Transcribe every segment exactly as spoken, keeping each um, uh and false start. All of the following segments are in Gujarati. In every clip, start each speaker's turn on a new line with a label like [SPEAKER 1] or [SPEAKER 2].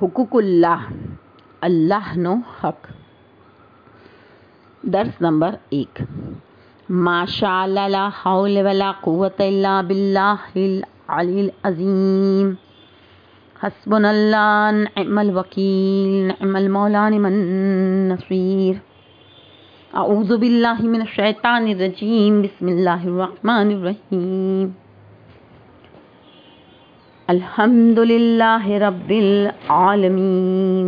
[SPEAKER 1] હુકુકુલ્લાહ, અલ્લાહનો હક. દર્સ નંબર એક. માશાઅલ્લાહ લા હૌલ વલા કુવ્વત ઇલ્લા બિલ્લાહિલ અલીલ અઝીમ. હસ્બુનલ્લાહ નિઅમલ વકીલ નિઅમલ મૌલા નિઅમન નસીર. અઉઝુ બિલ્લાહિ મિનશ શૈતાનિર રજીમ. બિસ્મિલ્લાહિર રહમાનિર રહીમ. અલ્હમ્દુલિલ્લાહિ રબ્બિલ આલમીન.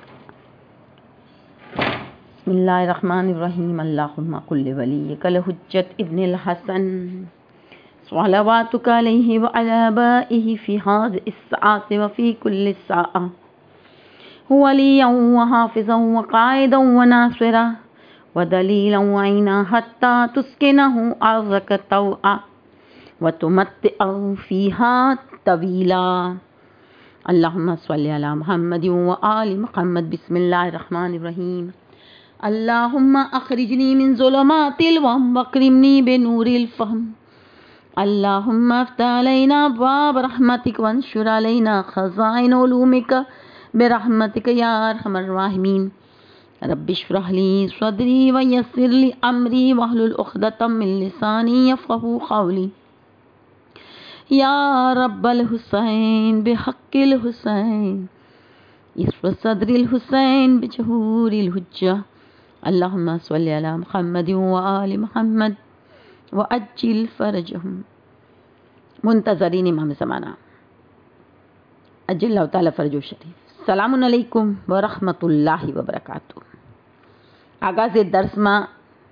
[SPEAKER 1] बिस्मिल्लाहिर्रहमानिर्रहीम. अल्लाहुम्मा कुल्लि वलिय्यिकल हुज्जत इब्निल हसन स्वलवातुका अलैहि व अला आबाइहि फी हाज़िहि स्साअति व फी कुल्लि स्साअ वलिय्यन व हाफ़िज़न व क़ाइदन व नासिरा व दलीलन व ऐना हत्ता तुस्किनहु अर्ज़क तौअ व तुमत्तिअहु फ़ीहा तवीला. अल्लाहुम्मा स्वल्लि अला मुहम्मदिन व आलि मुहम्मद. बिस्मिल्लाहिर रहमानिर रहीम. अल्लाहुम्मा अखरिजनी मिन ज़ुलुमातिल वहम वअक्रिमनी बिनूरिल फ़हम. अल्लाहुम्मा अफ़्तह अलैना अब्वाब रहमतिक वंशुर अलैना ख़ज़ाइन उलूमिक बिरहमतिक या अरहमर राहिमीन. रब्बि इश्रह ली सदरी व यस्सिर ली अमरी वहलुल उक़दतम मिन लिसानी यफ़क़हू क़ौली. या रब्बल हुसैन बिहक़्क़िल हुसैन इश्फ़ सदरिल हुसैन बिजुहूरिल हुज्जा. अल्लाहुम्मा स्वल्लि अला मुहम्मदिन व आलि मुहम्मद व अज्जिल फ़रजहुम. मुंतज़रीन इमाम ज़माना अज्जलल्लाहु ताला फ़रजहु शरीफ. सलामुन अलैकुम व रहमतुल्लाहि व बरकातुहू. आगाज़े दर्सમાં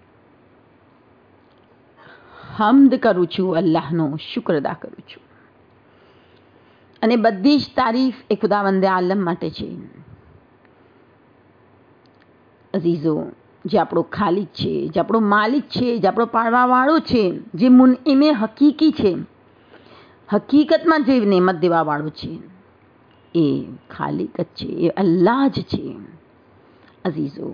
[SPEAKER 1] હમ્દ કરું છું, અલ્લાહનો શુક્ર અદા કરું છું અને બધી જ તારીફ એ ખુદાવંદે આલમ માટે છે. અઝીઝો, જે આપણો ખાલિક છે, જે આપણો માલિક છે, જે આપણો પાળવાવાળો છે, જે મુનઇમે હકીકી છે, હકીકતમાં જે નેમત દેવાવાળો છે, એ ખાલિક જ છે, એ અલ્લાહ જ છે. અઝીઝો,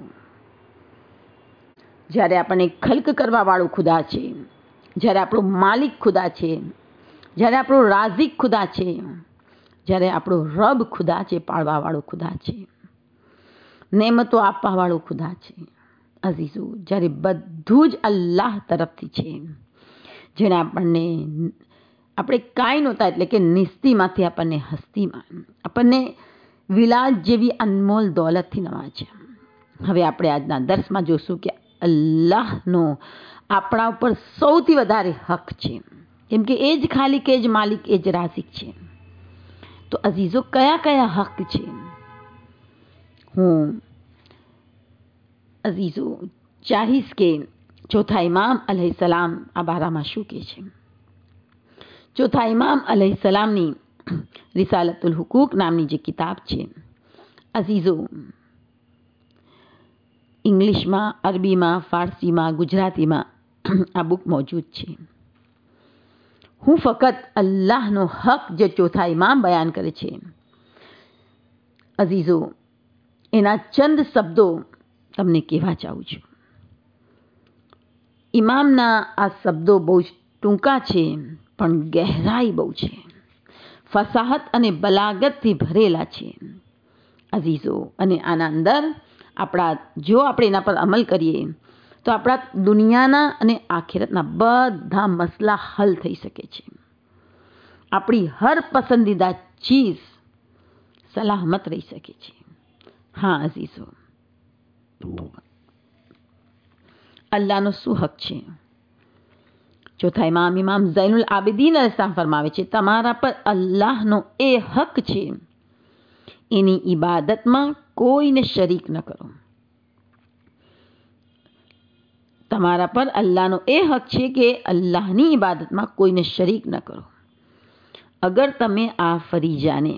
[SPEAKER 1] જ્યારે આપણને ખલ્ક કરવાવાળો ખુદા છે, જ્યારે આપણો માલિક ખુદા છે, જ્યારે આપણો રાઝિક ખુદા છે, જ્યારે આપણો રબ ખુદા છે, પાળવાવાળો ખુદા છે, નેમતો આપવાવાળો ખુદા છે. અઝીઝો, જ્યારે બધું જ અલ્લાહ તરફથી છે, જેણે આપણને આપણે કાંઈ નહોતા એટલે કે નિસ્તીમાંથી આપણને હસ્તીમાં, આપણને વિલાદ જેવી અનમોલ દોલતથી નવાજ્યા. હવે આપણે આજના દર્સમાં જોશું કે અલ્લાહનો આપણા ઉપર સૌથી વધારે હક છે, કેમ કે એ જ ખાલિક, એ જ માલિક, એ જ રાઝિક છે. તો અઝીઝો, કયા કયા હક છે? હું અઝીઝો ચાહીશ કે ચોથા ઇમામ અલૈહિસ્સલામ આ બારામાં શું કહે છે. ચોથા ઇમામ અલૈહિસ્સલામની રિસાલતુલ હુકૂક નામની જે કિતાબ છે, અઝીઝો, ઇંગ્લિશમાં, અરબીમાં, ફારસીમાં, ગુજરાતીમાં આ બુક મોજૂદ છે. હું ફક્ત અલ્લાહનો હક જે ચોથા ઇમામ બયાન કરે છે, અઝીઝો, એના ચંદ શબ્દો તમને કહેવા ચાહું છું. ઇમામના આ શબ્દો બહુ જ ટૂંકા છે, પણ ગહેરાઈ બહુ છે, ફસાહત અને બલાગતથી ભરેલા છે. અઝીઝો, અને આના અંદર આપણા જો આપણે એના પર અમલ કરીએ તો આપણા દુનિયાના અને આખિરતના બધા મસલા હલ થઈ શકે છે. આપણી હર પસંદીદા ચીજ સલામત રહી શકે છે. હા અઝીઝો, અલ્લાહનો શું હક છે? ચોથા ઇમામ ઇમામ ઝૈનુલ આબિદીન અલૈહિસ્સલામ ફરમાવે છે, તમારા પર અલ્લાહનો એ હક છે, એની ઇબાદતમાં કોઈને શરીક ન કરો. તમારા પર અલ્લાહનો એ હક છે કે અલ્લાહની ઇબાદતમાં કોઈને શરીક ન કરો. અગર તમે આ ફરીજાને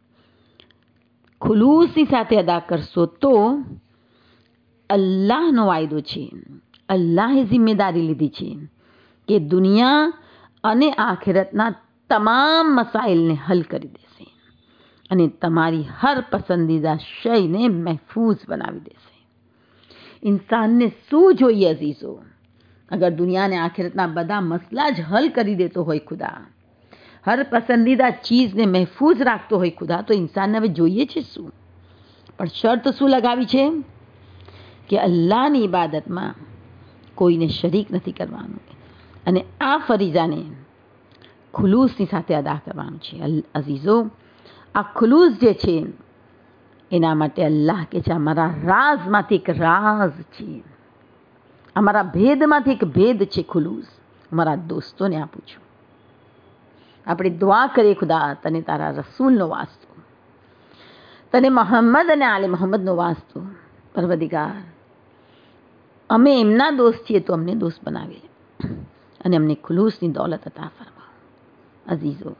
[SPEAKER 1] ખુલૂસની સાથે અદા કરશો તો અલ્લાહનો વાયદો છે, અલ્લાહે જિમ્મેદારી લીધી છે કે દુનિયા અને આખિરતના તમામ મસાઇલને હલ કરી દેશે અને તમારી હર પસંદીદા શયને મહેફૂઝ બનાવી દેશે. ઇન્સાનને શું જોઈએ અઝીઝો? અગર દુનિયા અને આખિરતના બધા મસલા જ હલ કરી દેતો હોય ખુદા, હર પસંદીદા ચીજને મહેફૂઝ રાખતો હોય ખુદા, તો ઇન્સાનને હવે જોઈએ છે શું? પણ શરત શું લગાવી છે કે અલ્લાહની ઇબાદતમાં કોઈને શરીક નથી કરવાનું, અને આ ફરીજાને ખુલૂસની સાથે અદા કરવાનું છે. અઝીઝો, આ ખુલૂસ જે છે એના માટે અલ્લાહ કે છે અમારા રાજમાંથી એક રાજ છે, અમારા ભેદમાંથી એક ભેદ છે ખુલૂસ. અમારા દોસ્તોને આપું છું. આપણે દુઆ કરીએ, ખુદા તને તારા રસૂલનો વાસ્તો, તને મોહમ્મદ અને આલે મોહમ્મદનો વાસ્તો. પરવદિગાર, અમે એમના દોસ્ત છીએ તો અમને દોસ્ત બનાવી લે, અને અમને ખુલૂસની દોલત અતા ફરમાવો. અઝીઝો,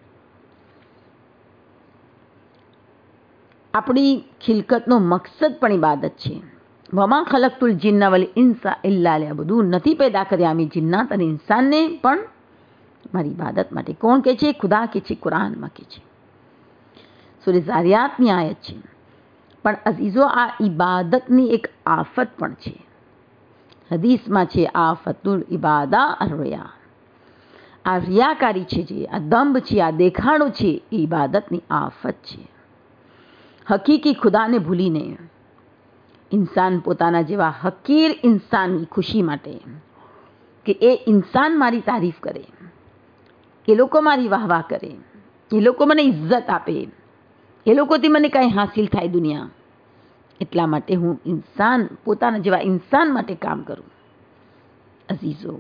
[SPEAKER 1] આપણી ખિલકતનો મકસદ પણ ઇબાદત છે. વમા ખલકતુલ જિન્ના વલ ઇન્સા ઇલ્લા લિયઅબુદૂન, નથી પેદા કર્યા અમે જિન્નાત અને ઇન્સાનને પણ મારી ઇબાદત માટે. કોણ કહે છે? ખુદા કહે છે, કુરાનમાં કહે છે, સૂરે ઝારિયાતની આયત છે. પણ અઝીઝો, આ ઇબાદતની એક આફત પણ છે. હદીસમાં છે આફતુલ ઇબાદા અર-રિયા. આ રિયાકારી છે, જે આ દંભ છે, આ દેખાડો છે, એ ઇબાદતની આફત છે. હકીકી ખુદાને ભૂલીને ઇન્સાન પોતાના જેવા હકીર ઇન્સાનની ખુશી માટે, કે એ ઇન્સાન મારી તારીફ કરે, એ લોકો મારી વાહવાહ કરે, એ લોકો મને ઇજ્જત આપે, એ લોકોથી મને કાંઈ હાસિલ થાય દુનિયા, એટલા માટે હું ઇન્સાન પોતાના જેવા ઇન્સાન માટે કામ કરું. અઝીઝો,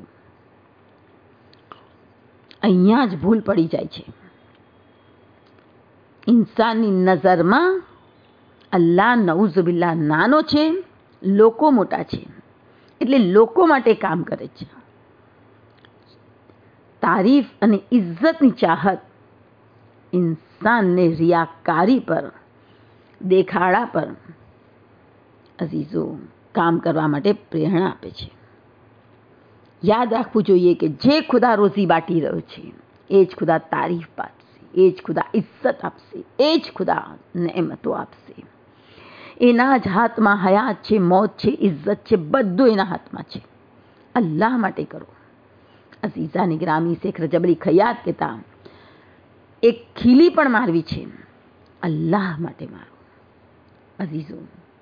[SPEAKER 1] અહીંયા જ ભૂલ પડી જાય છે. ઇન્સાનની નજરમાં અલ્લાહ નઉઝુબિલ્લાહ નાનો છે, લોકો મોટા છે, એટલે લોકો માટે કામ કરે છે. તારીફ અને ઇજ્જતની ચાહત ઇન્સાનને રિયાકારી પર, દેખાડા પર અઝીઝો કામ કરવા માટે પ્રેરણા આપે છે. યાદ રાખવું જોઈએ કે જે ખુદા રોઝી બાટી રહ્યો છે, એ જ ખુદા તારીફ પામશે, એ જ ખુદા ઇજ્જત આપશે, એ જ ખુદા નેમતો આપશે. એના જ હાથમાં હયાત છે, મોત છે, ઇજ્જત છે, બધું એના હાથમાં છે. અલ્લાહ માટે કરો. અઝીઝાની ગ્રામી શેખ રજબલી ખયાત કહેતા, એક ખીલી પણ મારવી છે, અલ્લાહ માટે મારો. અઝીઝો,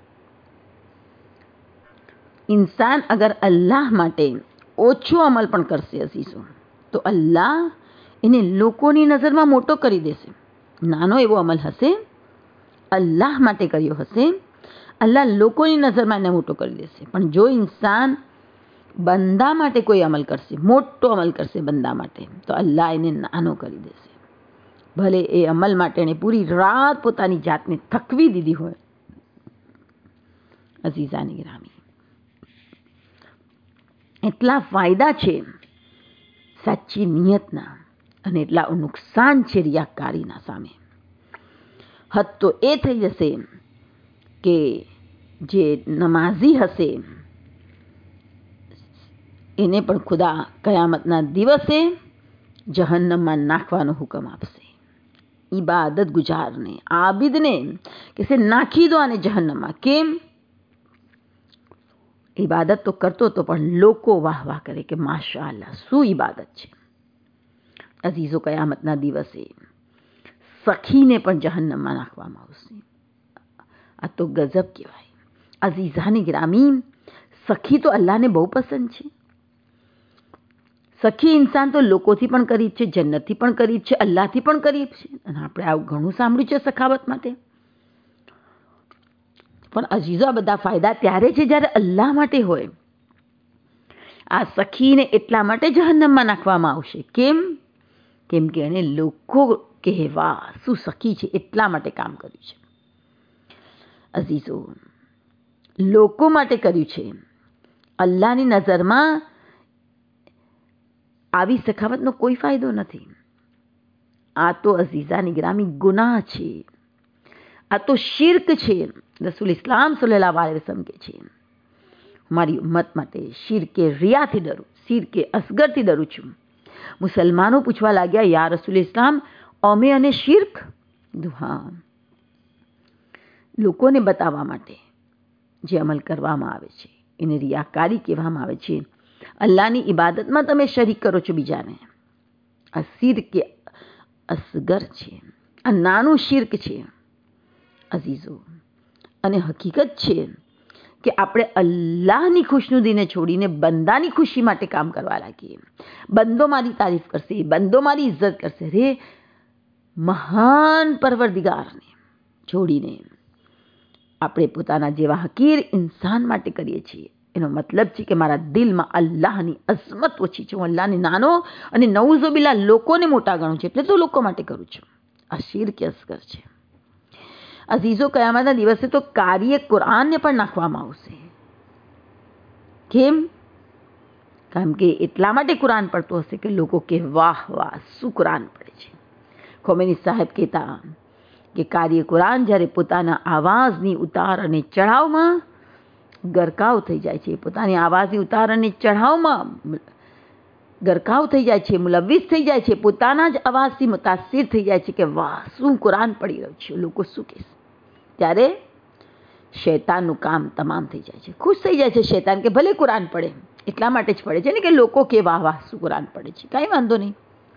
[SPEAKER 1] ઇન્સાન અગર અલ્લાહ માટે ઓછો અમલ પણ કરશે અઝીઝો, તો અલ્લાહ એને લોકોની નજરમાં મોટો કરી દેશે. નાનો એવો અમલ હશે, અલ્લાહ માટે કર્યો હશે, અલ્લાહ લોકોની નજરમાં એને મોટો કરી દેશે. પણ જો ઇન્સાન બંદા માટે કોઈ અમલ કરશે, મોટો અમલ કરશે બંદા માટે, તો અલ્લાહ એને નાનો કરી દેશે. ભલે એ અમલ માટે એણે પૂરી રાત પોતાની જાતને થકવી દીધી હોય. અઝીઝાની ગ્રામી, એટલા ફાયદા છે સાચી નિયતના, અને એટલા નુકસાન છે રિયાકારીના સામે. હદ તો એ થઈ જશે કે જે નમાઝી હશે એને પણ ખુદા કયામતના દિવસે જહન્નમમાં નાખવાનો હુકમ આપશે. ઇબાદત ગુજારને, આબિદને કહેશે નાખી દો આને જહન્નમમાં. કેમ? ઇબાદત તો કરતો હતો, પણ લોકો વાહ વાહ કરે કે માશા અલ્લાહ, શું ઇબાદત છે. અઝીઝો, કયામતના દિવસે સખીને પણ જહન્નમમાં નાખવામાં આવશે. આ તો ગજબ કહેવાય. અઝીઝાની ગ્રામી, સખી તો અલ્લાહને બહુ પસંદ છે. સખી ઇન્સાન તો લોકોથી પણ કરીબ છે, જન્નતથી પણ કરીબ છે, અલ્લાહથી પણ કરીબ છે. અને આપણે આવું ઘણું સાંભળ્યું છે સખાવત માટે. પણ અઝીઝો, આ બધા ફાયદા ત્યારે છે જ્યારે અલ્લાહ માટે હોય. આ સખીને એટલા માટે જહન્નમમાં નાખવામાં આવશે. કેમ? કેમ કે એને લોકો કહેવા શું સખી છે, એટલા માટે કામ કર્યું છે. અઝીઝો, લોકો માટે કર્યું છે. અલ્લાહની નજરમાં આવી સખાવતનો કોઈ ફાયદો નથી. આ તો અઝીઝાની ગ્રામી ગુનાહ છે, આ તો શિર્ક છે. રસૂલ ઇસ્લામ સલ્લલ્લાહુ અલૈહિ વસલ્લમ કહે છે, મારી ઉમ્મત માટે શિર્કે રિયાથી ડરું, શિર્કે અસગરથી ડરું છું. મુસલમાનો પૂછવા લાગ્યા, યા રસૂલ ઇસ્લામ, અમે અને શિર્ક? હા, લોકોને બતાવવા માટે જે અમલ કરવામાં આવે છે એને રિયાકારી કહેવામાં આવે છે. અલ્લાહની ઇબાદતમાં તમે શરીક કરો છો બીજાને. આ શિર્કે અસગર છે, આ નાનું શિર્ક છે અઝીઝો. અને હકીકત છે કે આપણે અલ્લાહની ખુશનુદીને છોડીને બંદાની ખુશી માટે કામ કરવા લાગીએ. બંદો મારી તારીફ કરશે, બંદો મારી ઇજ્જત કરશે, રે મહાન પરવરદિગારને છોડીને આપણે પોતાના જેવા હકીર ઇન્સાન માટે કરીએ છીએ. એનો મતલબ છે કે મારા દિલમાં અલ્લાહની અઝમત ઓછી છે, હું અલ્લાહને નાનો અને નઉઝુબિલ્લા લોકોને મોટા ગણું છું, એટલે તો લોકો માટે કરું છું. આ શિર્ક અસગર છે અઝીઝો. કયામતના દિવસે તો કાર્ય કુરાનને પણ નાખવામાં આવશે. કેમ? કારણ કે એટલા માટે કુરાન પડતું હશે કે લોકો કે વાહ વાહ શું કુરાન પડે છે. ખોમેની સાહેબ કહેતા કે કાર્ય કુરાન જ્યારે પોતાના આવાજની ઉતાર અને ચઢાવમાં ગરકાવ થઈ જાય છે, પોતાની આવાજની ઉતાર અને ચઢાવમાં ગરકાવ થઈ જાય છે, મુલવ્વિસ થઈ જાય છે, પોતાના જ અવાજથી મુતાસિર થઈ જાય છે કે વાહ શું કુરાન પડી રહ્યું છે, લોકો શું કહેશે, ત્યારે શૈતાનનું કામ તમામ થઈ જાય છે. ખુશ થઈ જાય છે શૈતાન કે ભલે કુરાન પડે, એટલા માટે જ પડે છે ને કે લોકો કે વાહ વાહ શું કુરાન પડે છે, કાંઈ વાંધો નહીં.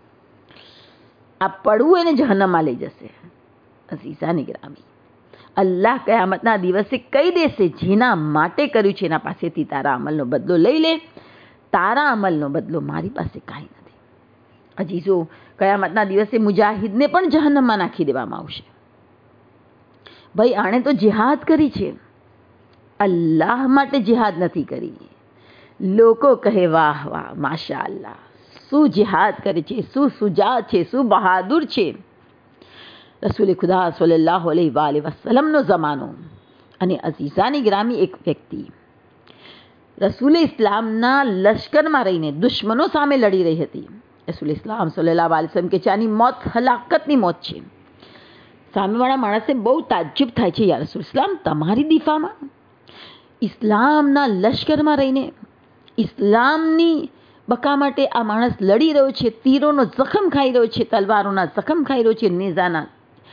[SPEAKER 1] આ પડવું એને જહન્નમમાં લઈ જશે. અઝીઝાની ગ્રામી, અલ્લાહ કયામતના દિવસે કહી દેશે જેના માટે કર્યું છે એના પાસેથી તારા અમલનો બદલો લઈ લે, તારા અમલનો બદલો મારી પાસે કાંઈ નથી. અજીઝો, કયામતના દિવસે મુજાહિદને પણ જહન્નમમાં નાખી દેવામાં આવશે. ભાઈ આણે તો જિહાદ કરી છે, અલ્લાહ માટે જિહાદ નથી કરી. લોકો કહે વાહ વાહ માશા અલ્લાહ શું જિહાદ કરે છે, શું સુજા છે, શું બહાદુર છે. રસૂલ ખુદા સલ્લલ્લાહુ અલૈહિ વસલ્લમનો જમાનો અને અઝીઝાની ગ્રામી એક વ્યક્તિ રસૂલ ઇસ્લામના લશ્કરમાં રહીને દુશ્મનો સામે લડી રહી હતી. રસૂલ ઇસ્લામ સલ્લલ્લાહુ અલૈહિ વસલ્લમ કે આની મોત હલાકતની મોત છે. સામેવાળા માણસને બહુ તાજ્જુબ થાય છે, યા રસૂલ ઇસ્લામ તમારી દિફામાં ઇસ્લામના લશ્કરમાં રહીને ઇસ્લામની બકા માટે આ માણસ લડી રહ્યો છે, તીરોનો જખમ ખાઈ રહ્યો છે, તલવારોના જખમ ખાઈ રહ્યો છે, નેઝાના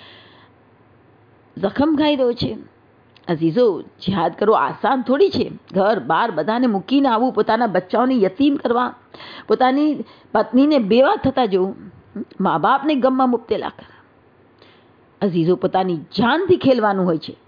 [SPEAKER 1] જખમ ખાઈ રહ્યો છે. અઝીઝો, જિહાદ કરવો આસાન થોડી છે. ઘર બાર બધાને મૂકીને આવવું, પોતાના બચ્ચાઓને યતીમ કરવા, પોતાની પત્નીને બેવા થતા જવું, મા બાપને ગમમાં મુબતેલા કરવા. અઝીઝો, પોતાની જાનથી ખેલવાનું હોય છે.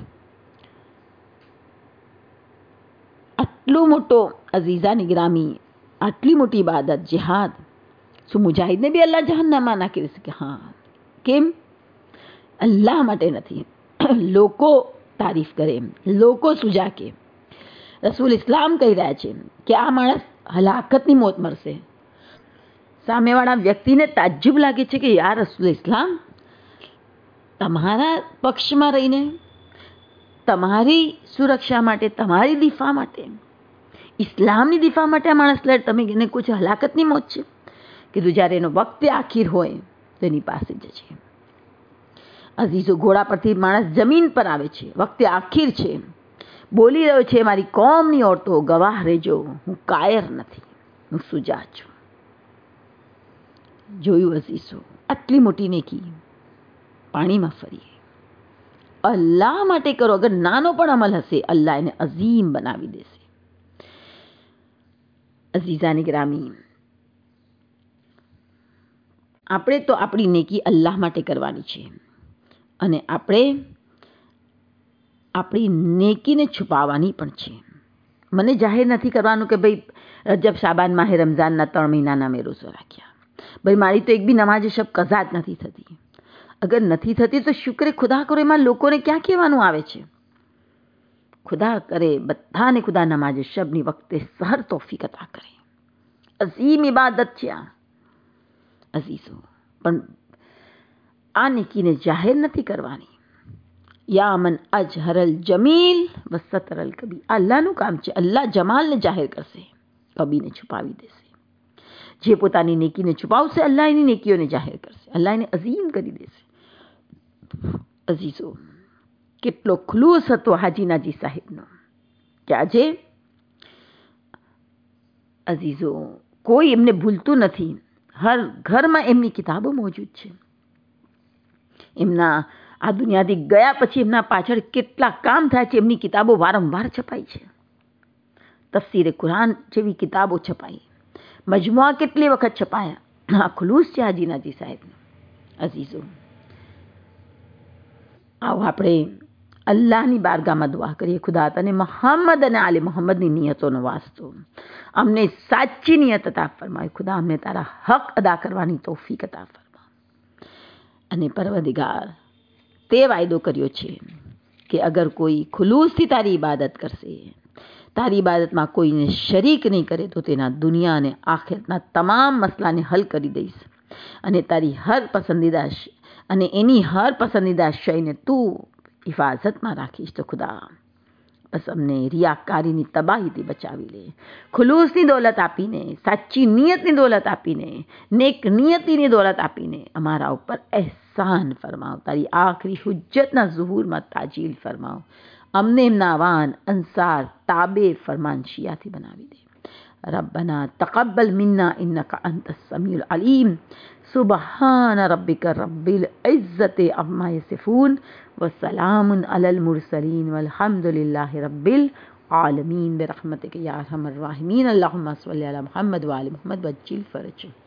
[SPEAKER 1] આટલો મોટો અઝીઝાની ગ્રામી, આટલી મોટી ઇબાદત જિહાદ, શું મુજાહિદને બી અલ્લાહ જહન્નમમાં નાખી દેશે? કે હા. કેમ? અલ્લાહ માટે નથી, લોકો તારીફ કરે, લોકો સુજા કે. રસૂલ ઇસ્લામ કહી રહ્યા છે કે આ માણસ હલાકતની મોત મરશે. સામેવાળા વ્યક્તિને તાજ્જુબ લાગે છે કે યા રસૂલ ઇસ્લામ, તમારા પક્ષમાં રહીને તમારી સુરક્ષા માટે, તમારી દિફા માટે, ઇસ્લામની દિફા માટે આ માણસ લડે, તમે એને કુછ હલાકતની મોત છે. કીધું જ્યારે એનો વક્ત આખીર હોય તો એની પાસે જ છે. અઝીઝો, ઘોડા પરથી માણસ જમીન પર આવે છે, વખતે આખીર છે, બોલી રહ્યો છે મારી કોમની ઓરતો ગવાહ રહેજો, હું કાયર નથી, હું સુજા છું. જોયું અઝીઝો, આટલી મોટી નેકી પાણીમાં ફરી. અલ્લાહ માટે કરો, અગર નાનો પણ અમલ હશે અલ્લાહ એને અઝીમ બનાવી દેશે. અઝીઝાની ગ્રામી, આપણે તો આપણી નેકી અલ્લાહ માટે કરવાની છે અને આપણે આપણી નેકીને છુપાવવાની પણ છે. મને જાહેર નથી કરવાનું કે ભાઈ રજબ શાબાન માહે રમઝાનના ત્રણ મહિનાના મેં રોઝો રાખ્યા, ભાઈ મારી તો એક બી નમાજ શબ કઝા જ નથી થતી. અગર નથી થતી તો શુક્ર ખુદા કરો, એમાં લોકોને ક્યાં કહેવાનું આવે છે? ખુદા કરે બધાને ખુદા નમાજ શબની વખતે સહર તોફીક અતા કરે. અઝીમ ઇબાદત છે આ અઝીઝો, પણ આ નેકીને જાહેર નથી કરવાની. યા મન અજહરલ જમીલ વ સતરલ કબી, અલ્લાહનું કામ છે. અલ્લાહ જમાલને જાહેર કરશે, કબીને છુપાવી દેશે. જે પોતાની નેકીને છુપાવશે અલ્લાહ એની નેકીઓને જાહેર કરશે, અલ્લાહ એને અઝીમ કરી દેશે. અઝીઝો, કેટલો ખુલૂસ હતો હાજી નાજી સાહેબનો કે આજે અઝીઝો કોઈ એમને ભૂલતું નથી. હર ઘરમાં એમની કિતાબો મોજૂદ છે. એમના આ દુનિયાથી ગયા પછી એમના પાછળ કેટલા કામ થાય છે, એમની કિતાબો વારંવાર છપાઈ છે. તફસીરે કુરાન જેવી કિતાબો છપાઈ, મજમુઆ કેટલી વખત છપાયા. આ ખુલૂસ છે હાજી નાજી સાહેબનો. અઝીઝો, આવો આપણે અલ્લાહની બારગામાં દુઆ કરીએ, ખુદા તને મોહમ્મદ અને આલે મોહમ્મદની નિયતોનો વાસ્તો અમને સાચી નિયત અતા ફરમાય. ખુદા અમને તારા હક અદા કરવાની તૌફીક અતા ફરમા. અને પરવદિગાર, તે વાયદો કર્યો છે કે અગર કોઈ ખુલૂસથી તારી ઇબાદત કરશે, તારી ઇબાદતમાં કોઈને શરીક નહીં કરે, તો તેના દુનિયા અને આખિરતના તમામ મસલાને હલ કરી દઈશ અને તારી હર પસંદીદા અને એની હર પસંદીદા શયને તું હિફાજતમાં રાખીશ. તો ખુદા બસ અમને રિયાકારીની તબાહીથી બચાવી લે. ખુલૂસની દોલત આપીને, સાચી નિયતની દોલત આપીને, નેક નિયતીની દોલત આપીને અમારા ઉપર એહસાન ફરમાવ. તારી આખરી હુજ્જતના ઝુહૂરમાં તાજીલ ફરમાવ. અમને એમના વાન અંસાર તાબે ફરમાન શિયાથી બનાવી દે. ربنا تقبل منا إنك أنت السميع العليم سبحان ربك رب العزة عما يصفون وسلام على المرسلين والحمد لله رب العالمين برحمتك يا أرحم الراحمين اللهم صل على محمد وآل محمد وعجل فرجه.